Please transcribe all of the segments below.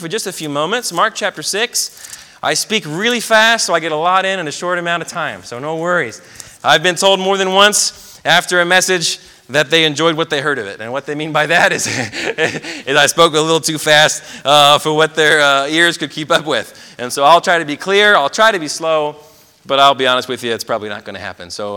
For just a few moments, Mark chapter 6. I speak really fast, so I get a lot in a short amount of time, so no worries. I've been told more than once after a message that they enjoyed what they heard of it. And what they mean by that is, is I spoke a little too fast for what their ears could keep up with. And so I'll try to be clear, I'll try to be slow, but I'll be honest with you, it's probably not going to happen. So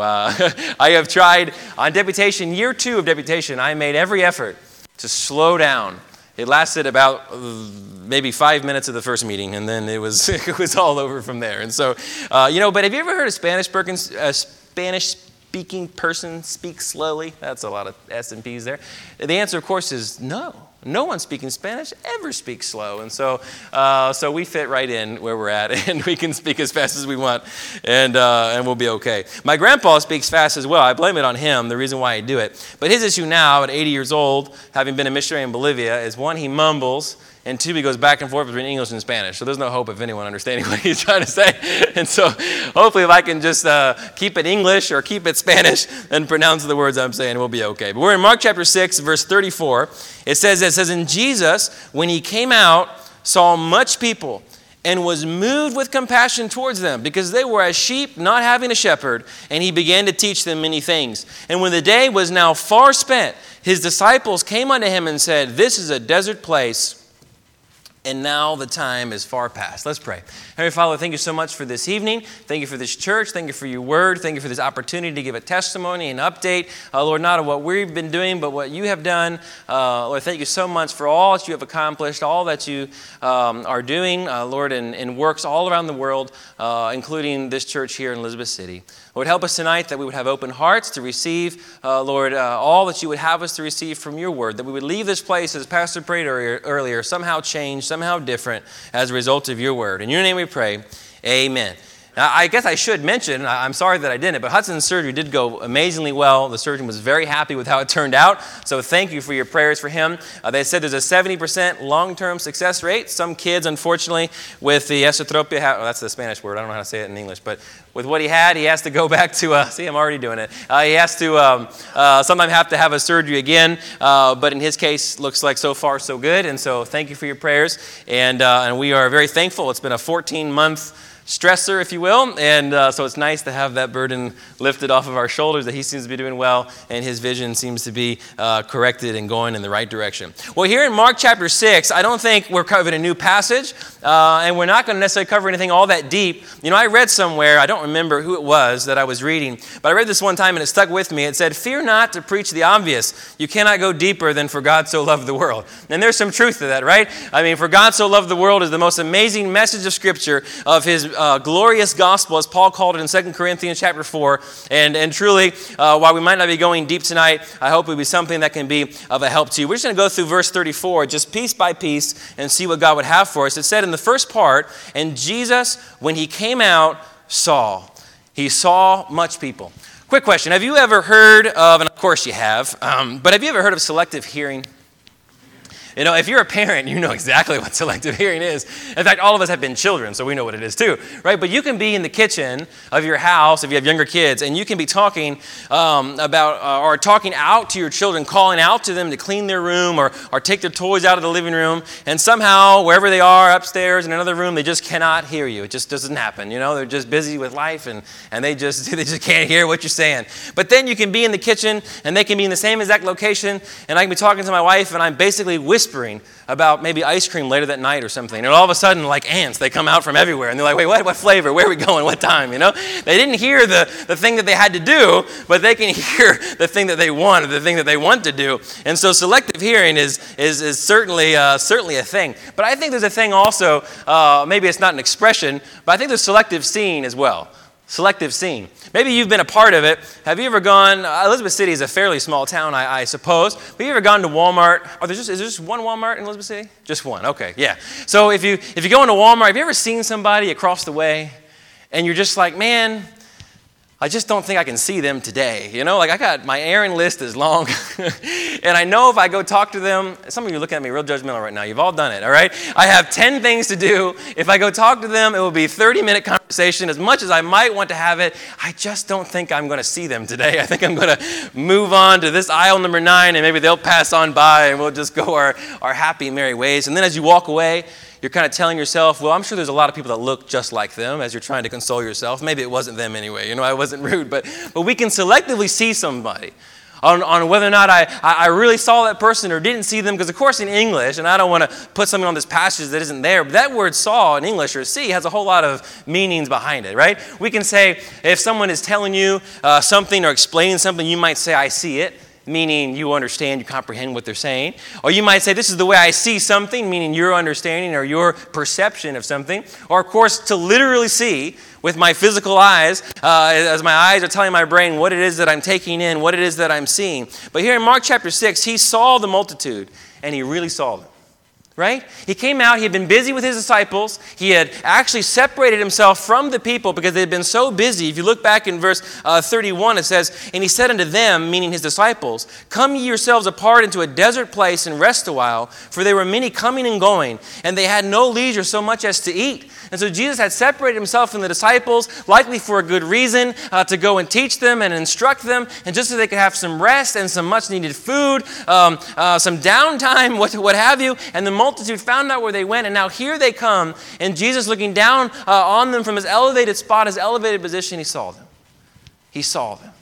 I have tried, on deputation, year 2 of deputation, I made every effort to slow down. It lasted about maybe 5 minutes of the first meeting, and then it was all over from there. And so, but have you ever heard a Spanish-speaking person speak slowly? That's a lot of S and P's there. The answer, of course, is no. No one speaking Spanish ever speaks slow. And so we fit right in where we're at, and we can speak as fast as we want, and we'll be okay. My grandpa speaks fast as well. I blame it on him, the reason why I do it. But his issue now, at 80 years old, having been a missionary in Bolivia, is one, he mumbles, and 2, he goes back and forth between English and Spanish. So there's no hope of anyone understanding what he's trying to say. And so hopefully if I can just keep it English or keep it Spanish and pronounce the words I'm saying, we'll be okay. But we're in Mark chapter 6, verse 34. It says, "And Jesus, when he came out, saw much people and was moved with compassion towards them, because they were as sheep not having a shepherd, and he began to teach them many things. And when the day was now far spent, his disciples came unto him and said, This is a desert place, and now the time is far past." Let's pray. Heavenly Father, thank you so much for this evening. Thank you for this church. Thank you for your word. Thank you for this opportunity to give a testimony and update. Lord, not of what we've been doing, but what you have done. Lord, thank you so much for all that you have accomplished, all that you are doing, Lord, in works all around the world, including this church here in Elizabeth City. Lord, help us tonight that we would have open hearts to receive, Lord, all that you would have us to receive from your word, that we would leave this place, as Pastor prayed earlier, somehow changed, somehow different as a result of your word. In your name we pray, amen. Now, I guess I should mention, I'm sorry that I didn't, but Hudson's surgery did go amazingly well. The surgeon was very happy with how it turned out, so thank you for your prayers for him. They said there's a 70% long-term success rate. Some kids, unfortunately, with the esotropia, that's the Spanish word, I don't know how to say it in English, but with what he has to go back to, see, I'm already doing it. He has to sometimes have to have a surgery again, but in his case, looks like so far so good, and so thank you for your prayers, and we are very thankful. It's been a 14-month stressor, if you will, and so it's nice to have that burden lifted off of our shoulders, that he seems to be doing well, and his vision seems to be corrected and going in the right direction. Well, here in Mark chapter 6, I don't think we're covering a new passage, and we're not going to necessarily cover anything all that deep. You know, I read somewhere, I don't remember who it was that I was reading, but I read this one time and it stuck with me. It said, "Fear not to preach the obvious. You cannot go deeper than for God so loved the world." And there's some truth to that, right? I mean, for God so loved the world is the most amazing message of Scripture of his glorious gospel, as Paul called it in 2 Corinthians chapter 4. And truly, while we might not be going deep tonight, I hope it will be something that can be of a help to you. We're just going to go through verse 34, just piece by piece, and see what God would have for us. It said in the first part, "And Jesus, when he came out, saw." He saw much people. Quick question. Have you ever heard of, and of course you have, but have you ever heard of selective hearing? You know, if you're a parent, you know exactly what selective hearing is. In fact, all of us have been children, so we know what it is too, right? But you can be in the kitchen of your house, if you have younger kids, and you can be talking or talking out to your children, calling out to them to clean their room or take their toys out of the living room, and somehow, wherever they are, upstairs in another room, they just cannot hear you. It just doesn't happen, you know? They're just busy with life, and they just can't hear what you're saying. But then you can be in the kitchen, and they can be in the same exact location, and I can be talking to my wife, and I'm basically whispering about maybe ice cream later that night or something. And all of a sudden, like ants, they come out from everywhere. And they're like, wait, what flavor? Where are we going? What time? You know? They didn't hear the thing that they had to do, but they can hear the thing that they want, or the thing that they want to do. And so selective hearing is certainly a thing. But I think there's a thing also, maybe it's not an expression, but I think there's selective seeing as well. Selective seeing. Maybe you've been a part of it. Have you ever gone, Elizabeth City is a fairly small town, I suppose. Have you ever gone to Walmart? Is there just one Walmart in Elizabeth City? Just one, okay, yeah. So if you go into Walmart, have you ever seen somebody across the way and you're just like, man, I just don't think I can see them today. You know, like I got my errand list is long. And I know if I go talk to them, some of you are looking at me real judgmental right now. You've all done it, all right? I have 10 things to do. If I go talk to them, it will be a 30-minute conversation. As much as I might want to have it, I just don't think I'm going to see them today. I think I'm going to move on to this aisle number 9, and maybe they'll pass on by, and we'll just go our happy, merry ways. And then as you walk away, You're kind of telling yourself, well, I'm sure there's a lot of people that look just like them as you're trying to console yourself. Maybe it wasn't them anyway. I wasn't rude. But we can selectively see somebody on whether or not I really saw that person or didn't see them. Because, of course, in English, and I don't want to put something on this passage that isn't there, but that word saw in English or see has a whole lot of meanings behind it, right? We can say if someone is telling you something or explaining something, you might say, I see it, meaning you understand, you comprehend what they're saying. Or you might say, this is the way I see something, meaning your understanding or your perception of something. Or, of course, to literally see with my physical eyes, as my eyes are telling my brain what it is that I'm taking in, what it is that I'm seeing. But here in Mark chapter 6, he saw the multitude, and he really saw them. Right? He came out, he had been busy with his disciples. He had actually separated himself from the people because they had been so busy. If you look back in verse 31, it says, and he said unto them, meaning his disciples, come ye yourselves apart into a desert place and rest a while, for there were many coming and going, and they had no leisure so much as to eat. And so Jesus had separated himself from the disciples, likely for a good reason, to go and teach them and instruct them, and just so they could have some rest and some much needed food, some downtime, what have you. And the multitude found out where they went, and now here they come, and Jesus, looking down on them from his elevated spot, his elevated position, he saw them. He saw them.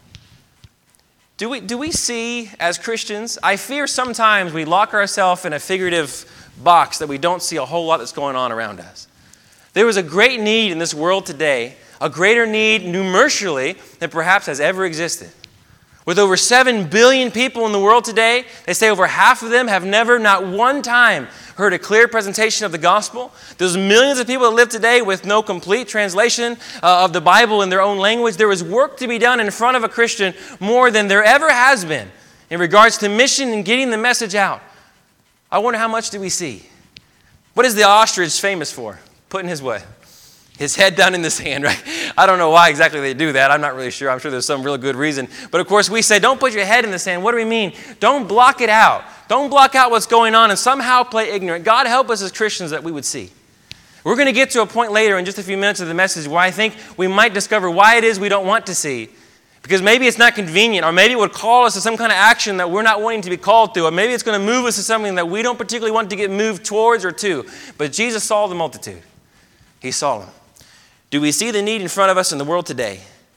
Do we see, as Christians, I fear sometimes we lock ourselves in a figurative box that we don't see a whole lot that's going on around us. There is a great need in this world today, a greater need numerically than perhaps has ever existed. With over 7 billion people in the world today, they say over half of them have never, not one time, heard a clear presentation of the gospel. There's millions of people that live today with no complete translation of the Bible in their own language. There is work to be done in front of a Christian more than there ever has been in regards to mission and getting the message out. I wonder how much do we see? What is the ostrich famous for? Putting his what? His head down in the sand, right? I don't know why exactly they do that. I'm not really sure. I'm sure there's some real good reason. But of course we say, don't put your head in the sand. What do we mean? Don't block it out. Don't block out what's going on and somehow play ignorant. God help us as Christians that we would see. We're going to get to a point later in just a few minutes of the message where I think we might discover why it is we don't want to see. Because maybe it's not convenient, or maybe it would call us to some kind of action that we're not wanting to be called to, or maybe it's going to move us to something that we don't particularly want to get moved towards or to. But Jesus saw the multitude. He saw them. Do we see the need in front of us in the world today?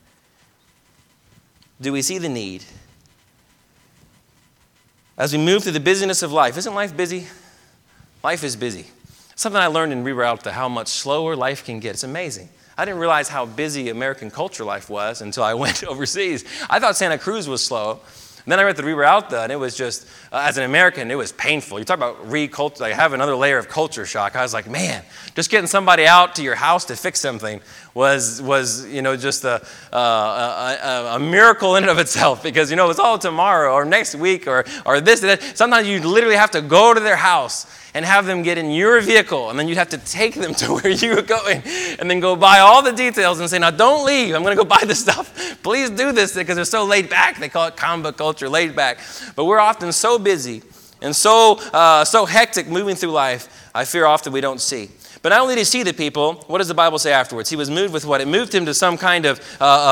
Do we see the need? As we move through the busyness of life, isn't life busy? Life is busy. Something I learned in Riberalta, how much slower life can get. It's amazing. I didn't realize how busy American culture life was until I went overseas. I thought Santa Cruz was slow. And then I went to Riberalta, and it was just, as an American, it was painful. You talk about reculture, like have another layer of culture shock. I was like, man, just getting somebody out to your house to fix something was just a miracle in and of itself. Because, it's all tomorrow or next week or this and that. Sometimes you literally have to go to their house and have them get in your vehicle, and then you'd have to take them to where you were going, and then go buy all the details and say, now don't leave, I'm going to go buy this stuff. Please do this, because they're so laid back. They call it combo culture, laid back. But we're often so busy and so hectic moving through life, I fear often we don't see. But not only did he see the people, what does the Bible say afterwards? He was moved with what? It moved him to some kind of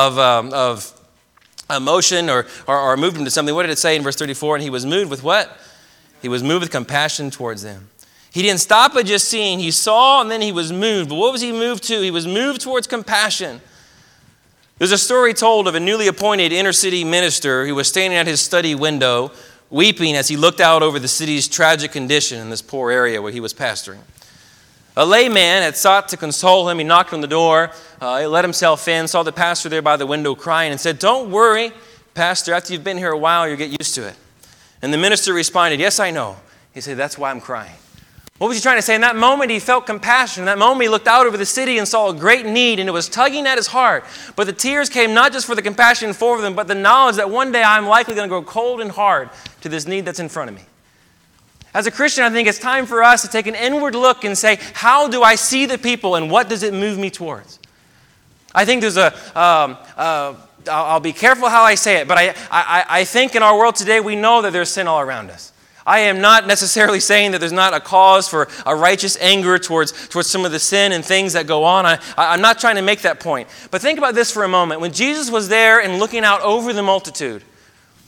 emotion or moved him to something. What did it say in verse 34? And he was moved with what? He was moved with compassion towards them. He didn't stop at just seeing. He saw and then he was moved. But what was he moved to? He was moved towards compassion. There's a story told of a newly appointed inner city minister who was standing at his study window weeping as he looked out over the city's tragic condition in this poor area where he was pastoring. A layman had sought to console him. He knocked on the door, he let himself in, saw the pastor there by the window crying and said, "Don't worry, pastor, after you've been here a while, you'll get used to it." And the minister responded, "Yes, I know." He said, "That's why I'm crying." What was he trying to say? In that moment, he felt compassion. In that moment, he looked out over the city and saw a great need, and it was tugging at his heart. But the tears came not just for the compassion for them, but the knowledge that one day I'm likely going to grow cold and hard to this need that's in front of me. As a Christian, I think it's time for us to take an inward look and say, how do I see the people, and what does it move me towards? I think there's I'll be careful how I say it, but I think in our world today, we know that there's sin all around us. I am not necessarily saying that there's not a cause for a righteous anger towards some of the sin and things that go on. I'm not trying to make that point. But think about this for a moment. When Jesus was there and looking out over the multitude,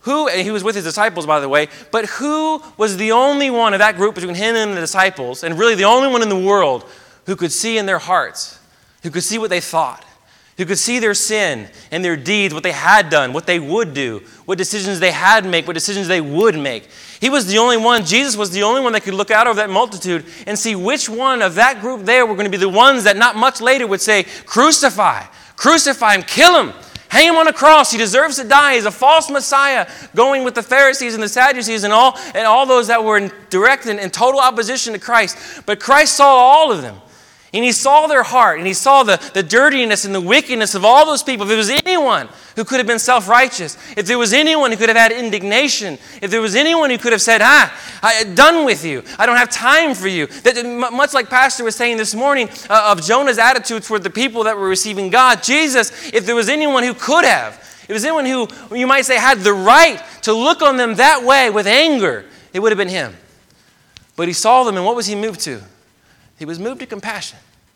and he was with his disciples, by the way, but who was the only one of that group between him and the disciples, and really the only one in the world who could see in their hearts, who could see what they thought, who could see their sin and their deeds, what they had done, what they would do, what decisions they had made, what decisions they would make. He was the only one, Jesus was the only one that could look out over that multitude and see which one of that group there were going to be the ones that not much later would say, crucify him, kill him, hang him on a cross. He deserves to die. He's a false Messiah, going with the Pharisees and the Sadducees and all those that were in direct and total opposition to Christ. But Christ saw all of them. And he saw their heart, and he saw the dirtiness and the wickedness of all those people. If there was anyone who could have been self-righteous, if there was anyone who could have had indignation, if there was anyone who could have said, I'm done with you, I don't have time for you. That, much like Pastor was saying this morning of Jonah's attitude toward the people that were receiving God, Jesus, if there was anyone who could have, if there was anyone who you might say had the right to look on them that way with anger, it would have been him. But he saw them, and what was he moved to? He was moved to compassion.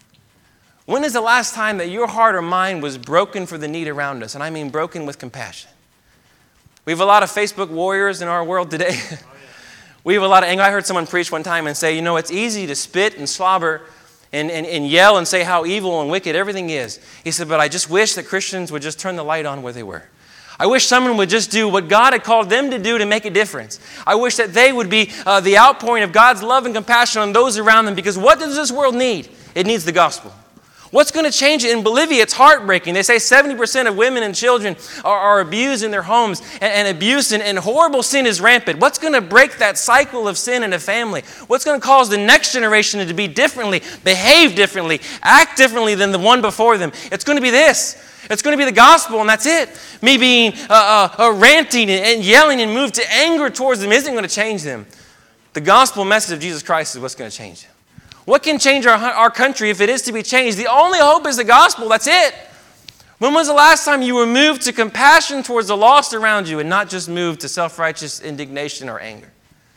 When is the last time that your heart or mind was broken for the need around us? And I mean broken with compassion. We have a lot of Facebook warriors in our world today. We have a lot of anger. I heard someone preach one time and say, it's easy to spit and slobber and yell and say how evil and wicked everything is. He said, but I just wish that Christians would just turn the light on where they were. I wish someone would just do what God had called them to do to make a difference. I wish that they would be the outpouring of God's love and compassion on those around them, because what does this world need? It needs the gospel. What's going to change it? In Bolivia, it's heartbreaking. They say 70% of women and children are abused in their homes, and abuse and horrible sin is rampant. What's going to break that cycle of sin in a family? What's going to cause the next generation to be differently, behave differently, act differently than the one before them? It's going to be this. It's going to be the gospel, and that's it. Me being ranting and yelling and moved to anger towards them isn't going to change them. The gospel message of Jesus Christ is what's going to change them. What can change our country if it is to be changed? The only hope is the gospel. That's it. When was the last time you were moved to compassion towards the lost around you and not just moved to self-righteous indignation or anger?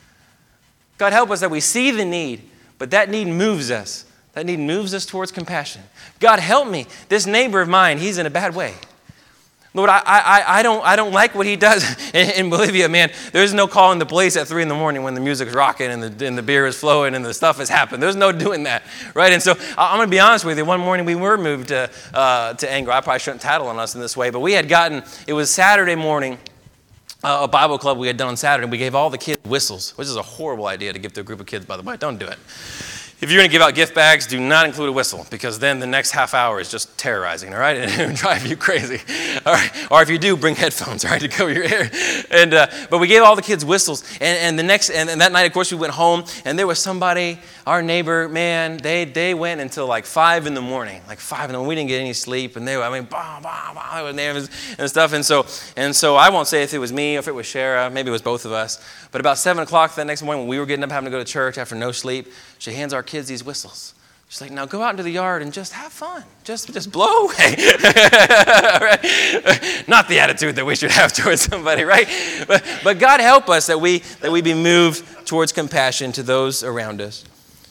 God help us that we see the need, but that need moves us. That need moves us towards compassion. God help me. This neighbor of mine, he's in a bad way. Lord, I don't like what he does in Bolivia, man. There's no calling the police at 3 a.m. when the music's rocking and the beer is flowing and the stuff has happened. There's no doing that, right? And so I'm going to be honest with you. One morning we were moved to anger. I probably shouldn't tattle on us in this way, but it was Saturday morning, a Bible club we had done on Saturday. We gave all the kids whistles, which is a horrible idea to give to a group of kids, by the way. Don't do it. If you're going to give out gift bags, do not include a whistle, because then the next half hour is just terrorizing, all right? And it will drive you crazy, all right? Or if you do, bring headphones, all right, to cover your ear. But we gave all the kids whistles. And that night, of course, we went home, and there was somebody, our neighbor, man, they went until like 5 in the morning. Like 5 in the morning. We didn't get any sleep, and they were, bah, bah, bah, and stuff. And so I won't say if it was me or if it was Shara. Maybe it was both of us. But about 7 o'clock that next morning, when we were getting up having to go to church after no sleep, she hands our kids these whistles. She's like, now go out into the yard and just have fun. Just blow away. Right? Not the attitude that we should have towards somebody, right? But God help us that we be moved towards compassion to those around us.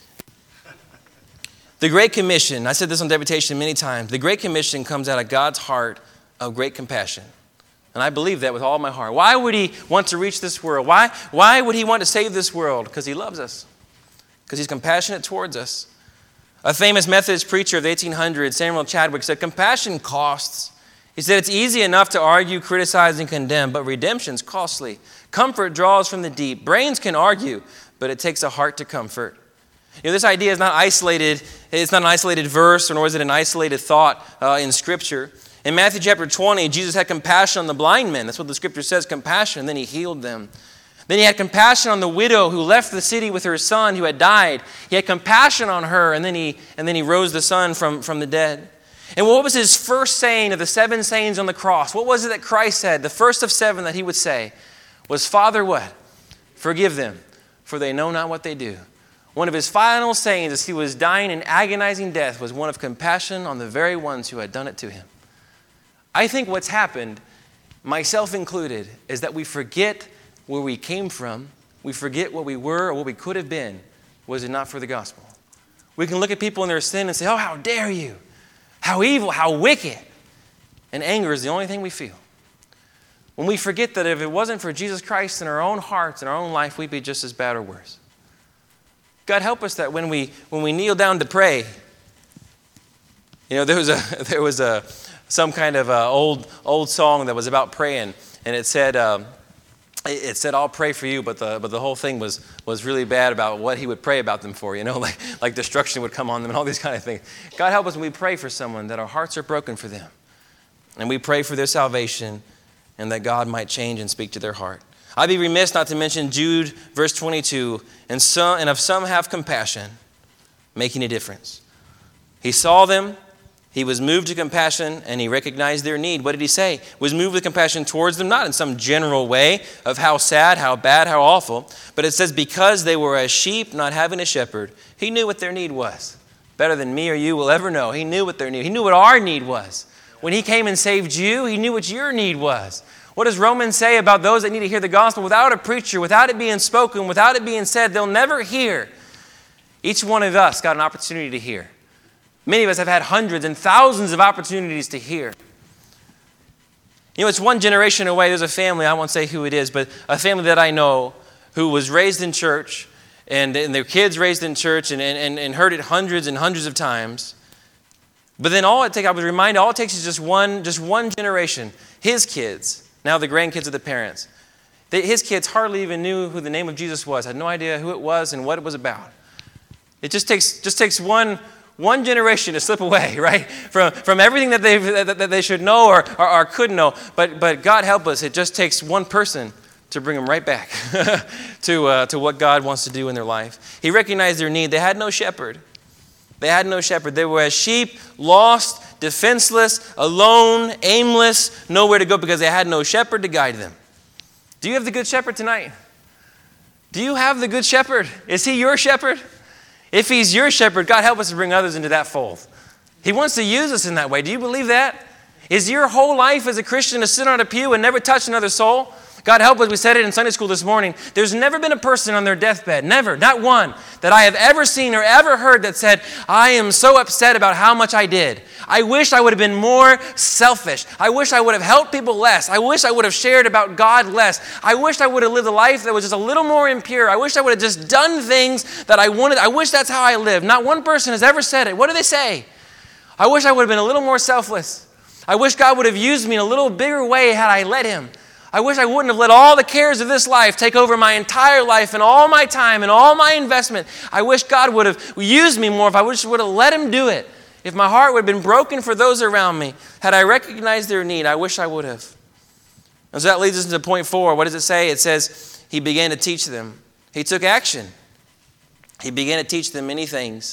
The Great Commission, I said this on Deputation many times, the Great Commission comes out of God's heart of great compassion. And I believe that with all my heart. Why would he want to reach this world? Why would he want to save this world? Because he loves us. Because he's compassionate towards us. A famous Methodist preacher of the 1800s, Samuel Chadwick, said, compassion costs. He said, it's easy enough to argue, criticize, and condemn, but redemption's costly. Comfort draws from the deep. Brains can argue, but it takes a heart to comfort. This idea is not isolated. It's not an isolated verse, nor is it an isolated thought in Scripture. In Matthew chapter 20, Jesus had compassion on the blind men. That's what the Scripture says, compassion. Then he healed them. Then he had compassion on the widow who left the city with her son who had died. He had compassion on her, and then he rose the son from the dead. And what was his first saying of the 7 sayings on the cross? What was it that Christ said? The first of 7 that he would say was, Father, what? Forgive them, for they know not what they do. One of his final sayings as he was dying in agonizing death was one of compassion on the very ones who had done it to him. I think what's happened, myself included, is that we forget where we came from. We forget what we were or what we could have been, was it not for the gospel. We can look at people in their sin and say, oh, how dare you? How evil, how wicked. And anger is the only thing we feel. When we forget that if it wasn't for Jesus Christ in our own hearts, in our own life, we'd be just as bad or worse. God, help us that when we kneel down to pray, there was some kind of old song that was about praying, and it said I'll pray for you, but the whole thing was really bad about what he would pray about them for, like destruction would come on them and all these kind of things. God, help us when we pray for someone that our hearts are broken for them, and we pray for their salvation, and that God might change and speak to their heart. I'd be remiss not to mention Jude, verse 22, and of some have compassion, making a difference. He saw them, he was moved to compassion, and he recognized their need. What did he say? Was moved with compassion towards them, not in some general way of how sad, how bad, how awful, but it says because they were as sheep not having a shepherd, he knew what their need was. Better than me or you will ever know. He knew what their need. He knew what our need was. When he came and saved you, he knew what your need was. What does Romans say about those that need to hear the gospel? Without a preacher, without it being spoken, without it being said, they'll never hear. Each one of us got an opportunity to hear. Many of us have had hundreds and thousands of opportunities to hear. It's one generation away. There's a family, I won't say who it is, but a family that I know who was raised in church, and their kids raised in church and heard it hundreds and hundreds of times. But then all it takes is just one generation. His kids, now the grandkids of the parents. His kids hardly even knew who the name of Jesus was, had no idea who it was and what it was about. It just takes one generation to slip away, right? From everything that they should know or could know. But God help us, it just takes one person to bring them right back to what God wants to do in their life. He recognized their need. They had no shepherd. They were as sheep, lost, defenseless, alone, aimless, nowhere to go because they had no shepherd to guide them. Do you have the good shepherd tonight? Do you have the good shepherd? Is he your shepherd? If he's your shepherd, God help us to bring others into that fold. He wants to use us in that way. Do you believe that? Is your whole life as a Christian to sit on a pew and never touch another soul? God help us, we said it in Sunday school this morning. There's never been a person on their deathbed, never, not one, that I have ever seen or ever heard that said, I am so upset about how much I did. I wish I would have been more selfish. I wish I would have helped people less. I wish I would have shared about God less. I wish I would have lived a life that was just a little more impure. I wish I would have just done things that I wanted. I wish that's how I lived. Not one person has ever said it. What do they say? I wish I would have been a little more selfless. I wish God would have used me in a little bigger way had I let him. I wish I wouldn't have let all the cares of this life take over my entire life and all my time and all my investment. I wish God would have used me more if I would have let him do it. If my heart would have been broken for those around me, had I recognized their need, I wish I would have. And so that leads us into point 4. What does it say? It says, he began to teach them. He took action. He began to teach them many things.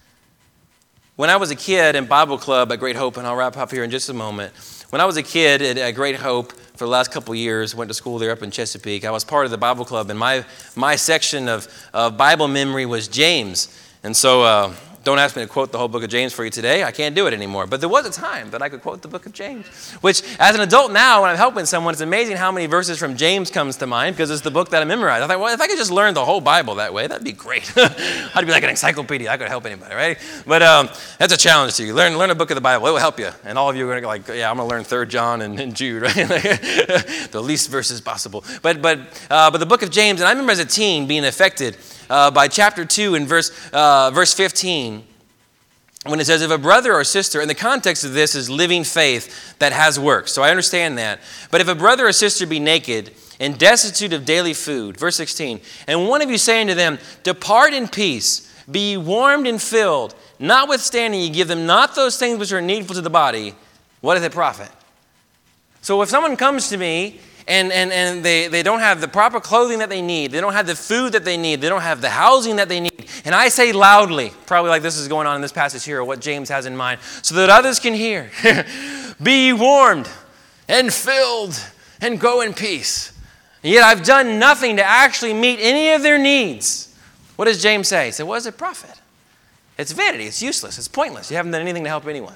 When I was a kid in Bible Club at Great Hope, and I'll wrap up here in just a moment. When I was a kid at Great Hope, for the last couple of years, went to school there up in Chesapeake. I was part of the Bible Club, and my section of Bible memory was James. And so don't ask me to quote the whole book of James for you today. I can't do it anymore. But there was a time that I could quote the book of James, which as an adult now, when I'm helping someone, it's amazing how many verses from James comes to mind because it's the book that I memorized. I thought, well, if I could just learn the whole Bible that way, that'd be great. I'd be like an encyclopedia. I could help anybody, right? But that's a challenge to you. Learn a book of the Bible. It will help you. And all of you are going to go like, yeah, I'm going to learn 3 John and Jude, right? The least verses possible. But the book of James, and I remember as a teen being affected by chapter 2 and verse 15, when it says, if a brother or sister, and the context of this is living faith that has works, so I understand that. But if a brother or sister be naked and destitute of daily food, verse 16, and one of you saying to them, depart in peace, be ye warmed and filled, notwithstanding ye give them not those things which are needful to the body, what doth it profit? So if someone comes to me and they don't have the proper clothing that they need, they don't have the food that they need, they don't have the housing that they need, and I say loudly, probably like this is going on in this passage here, or what James has in mind, so that others can hear, be ye warmed and filled and go in peace. And yet I've done nothing to actually meet any of their needs. What does James say? He said, what does it profit? It's vanity, it's useless, it's pointless. You haven't done anything to help anyone.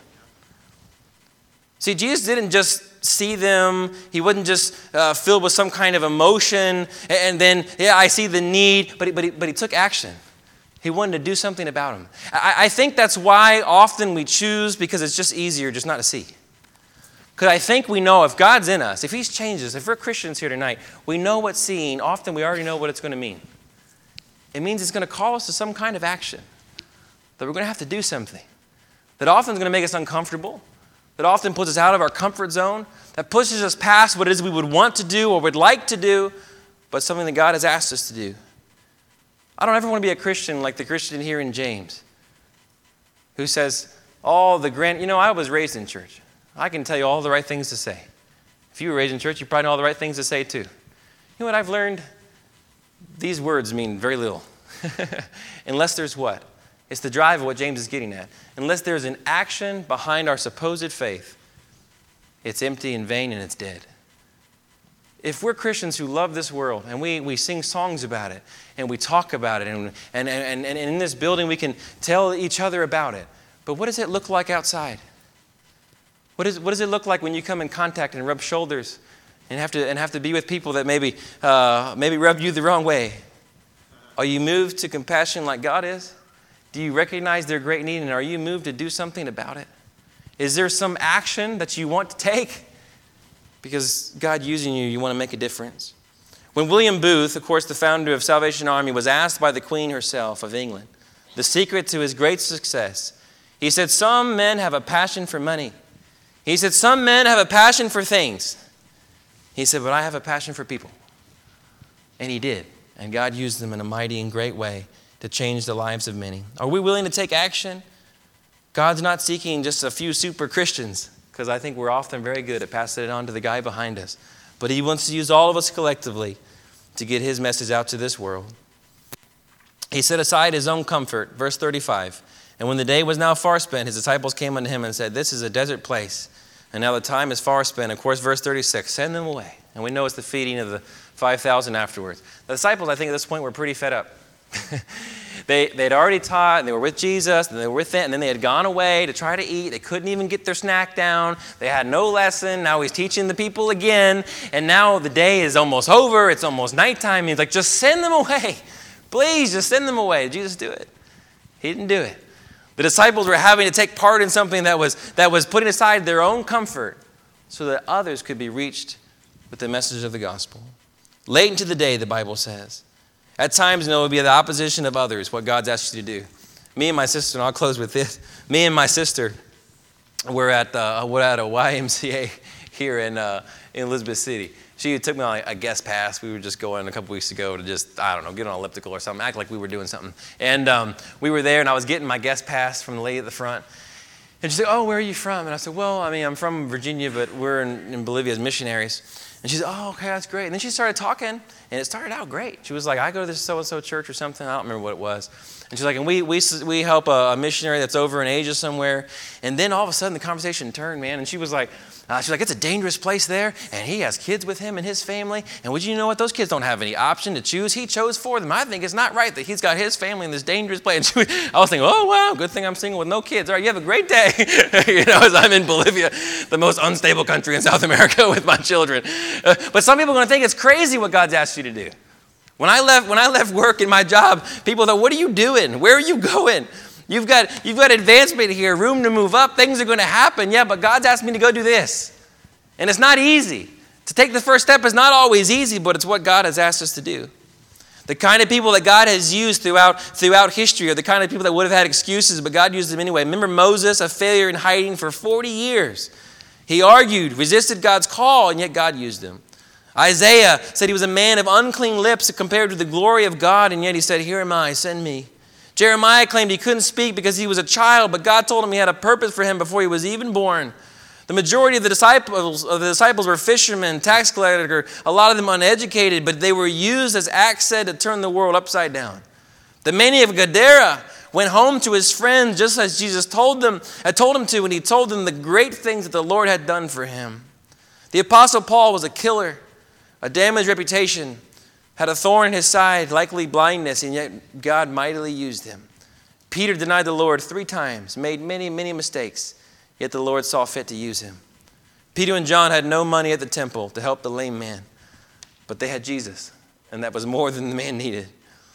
See, Jesus didn't just see them. He wasn't just filled with some kind of emotion and then, yeah, I see the need, but he took action. He wanted to do something about them. I think that's why often we choose, because it's just easier just not to see. Because I think we know if God's in us, if he's changed us, if we're Christians here tonight, we know what's seeing. Often we already know what it's going to mean. It means it's going to call us to some kind of action, that we're going to have to do something, that often is going to make us uncomfortable, that often puts us out of our comfort zone, that pushes us past what it is we would want to do or would like to do, but something that God has asked us to do. I don't ever want to be a Christian like the Christian here in James, who says, I was raised in church. I can tell you all the right things to say. If you were raised in church, you probably know all the right things to say too. You know what I've learned? These words mean very little. Unless there's what? It's the drive of what James is getting at. Unless there's an action behind our supposed faith, it's empty and vain and it's dead. If we're Christians who love this world and we sing songs about it and we talk about it and in this building we can tell each other about it, but what does it look like outside? What does it look like when you come in contact and rub shoulders and have to be with people that maybe rub you the wrong way? Are you moved to compassion like God is? Do you recognize their great need, and are you moved to do something about it? Is there some action that you want to take? Because God using you want to make a difference. When William Booth, of course the founder of Salvation Army, was asked by the Queen herself of England the secret to his great success, he said, some men have a passion for money. He said, some men have a passion for things. He said, but I have a passion for people. And he did. And God used them in a mighty and great way to change the lives of many. Are we willing to take action? God's not seeking just a few super Christians, because I think we're often very good at passing it on to the guy behind us. But he wants to use all of us collectively to get his message out to this world. He set aside his own comfort, verse 35. And when the day was now far spent, his disciples came unto him and said, this is a desert place, and now the time is far spent. Of course, verse 36, send them away. And we know it's the feeding of the 5,000 afterwards. The disciples, I think, at this point were pretty fed up. They'd already taught, and they were with Jesus, and they were with them, and then they had gone away to try to eat. They couldn't even get their snack down. They had no lesson. Now he's teaching the people again, and now the day is almost over. It's almost nighttime. He's like, just send them away. Please, just send them away. Did Jesus do it? He didn't do it. The disciples were having to take part in something that was putting aside their own comfort so that others could be reached with the message of the gospel. Late into the day, the Bible says. At times, it would be the opposition of others, what God's asked you to do. Me and my sister, and I'll close with this. Me and my sister were at a YMCA here in Elizabeth City. She took me on a guest pass. We were just going a couple weeks ago to just, get on an elliptical or something, act like we were doing something. And we were there, and I was getting my guest pass from the lady at the front. And she said, oh, where are you from? And I said, well, I'm from Virginia, but we're in Bolivia as missionaries. And she said, oh, okay, that's great. And then she started talking, and it started out great. She was like, I go to this so-and-so church or something. I don't remember what it was. And she's like, and we help a missionary that's over in Asia somewhere. And then all of a sudden, the conversation turned, man. And she was like, it's a dangerous place there, and he has kids with him and his family. And would you know what? Those kids don't have any option to choose. He chose for them. I think it's not right that he's got his family in this dangerous place. I was thinking, oh, wow, good thing I'm single with no kids. All right, you have a great day. As I'm in Bolivia, the most unstable country in South America with my children. But some people are going to think it's crazy what God's asked you to do. When I left work in my job, people thought, what are you doing? Where are you going? You've got advancement here, room to move up. Things are going to happen. Yeah, but God's asked me to go do this. And it's not easy. To take the first step is not always easy, but it's what God has asked us to do. The kind of people that God has used throughout history are the kind of people that would have had excuses, but God used them anyway. Remember Moses, a failure in hiding for 40 years. He argued, resisted God's call, and yet God used him. Isaiah said he was a man of unclean lips compared to the glory of God, and yet he said, here am I, send me. Jeremiah claimed he couldn't speak because he was a child, but God told him he had a purpose for him before he was even born. The majority of the disciples were fishermen, tax collectors, a lot of them uneducated, but they were used, as Acts said, to turn the world upside down. The many of Gadara went home to his friends just as Jesus told him to, and he told them the great things that the Lord had done for him. The Apostle Paul was a killer, a damaged reputation, had a thorn in his side, likely blindness, and yet God mightily used him. Peter denied the Lord 3 times, made many, many mistakes, yet the Lord saw fit to use him. Peter and John had no money at the temple to help the lame man, but they had Jesus, and that was more than the man needed.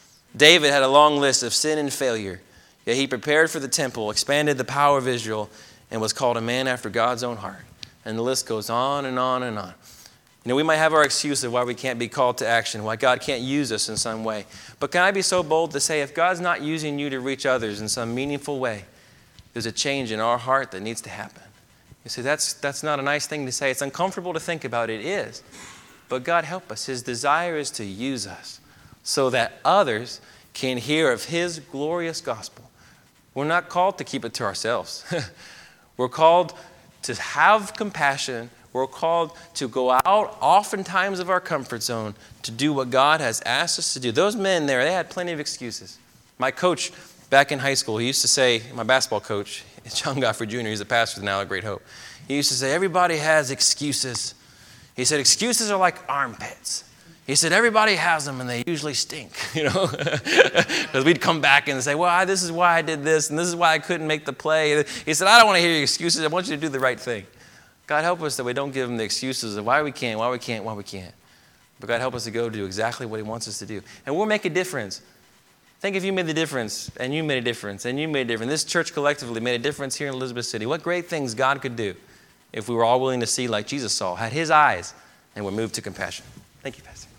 David had a long list of sin and failure, yet he prepared for the temple, expanded the power of Israel, and was called a man after God's own heart. And the list goes on and on and on. You know, we might have our excuse of why we can't be called to action, why God can't use us in some way. But can I be so bold to say, if God's not using you to reach others in some meaningful way, there's a change in our heart that needs to happen. You see, that's not a nice thing to say. It's uncomfortable to think about. It is. But God help us. His desire is to use us so that others can hear of His glorious gospel. We're not called to keep it to ourselves. We're called to have compassion. We're called to go out oftentimes of our comfort zone to do what God has asked us to do. Those men there, they had plenty of excuses. My coach back in high school, he used to say, my basketball coach, John Godfrey Jr., he's a pastor now at Great Hope. He used to say, everybody has excuses. He said, excuses are like armpits. He said, everybody has them and they usually stink, you know. Because we'd come back and say, well, this is why I did this and this is why I couldn't make the play. He said, I don't want to hear your excuses. I want you to do the right thing. God help us that we don't give Him the excuses of why we can't. But God help us to go do exactly what He wants us to do. And we'll make a difference. Think if you made the difference, and you made a difference, and you made a difference. This church collectively made a difference here in Elizabeth City. What great things God could do if we were all willing to see like Jesus saw, had His eyes, and were moved to compassion. Thank you, Pastor.